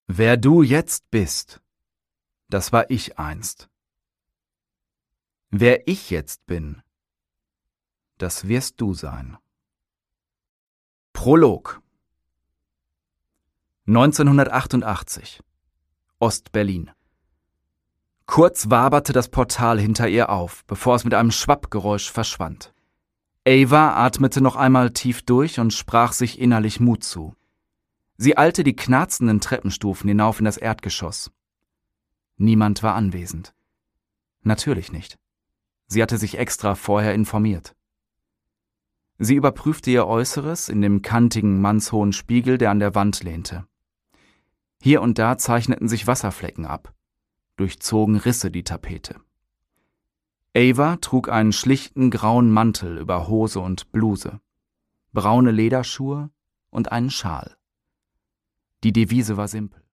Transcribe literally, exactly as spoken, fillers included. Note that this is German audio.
Wer du jetzt bist, das war ich einst. Wer ich jetzt bin, das wirst du sein. Prolog neunzehnhundertachtundachtzig Ost-Berlin. Kurz waberte das Portal hinter ihr auf, bevor es mit einem Schwappgeräusch verschwand. Ava atmete noch einmal tief durch und sprach sich innerlich Mut zu. Sie eilte die knarzenden Treppenstufen hinauf in das Erdgeschoss. Niemand war anwesend. Natürlich nicht. Sie hatte sich extra vorher informiert. Sie überprüfte ihr Äußeres in dem kantigen, mannshohen Spiegel, der an der Wand lehnte. Hier und da zeichneten sich Wasserflecken ab, durchzogen Risse die Tapete. Ava trug einen schlichten grauen Mantel über Hose und Bluse, braune Lederschuhe und einen Schal. Die Devise war simpel.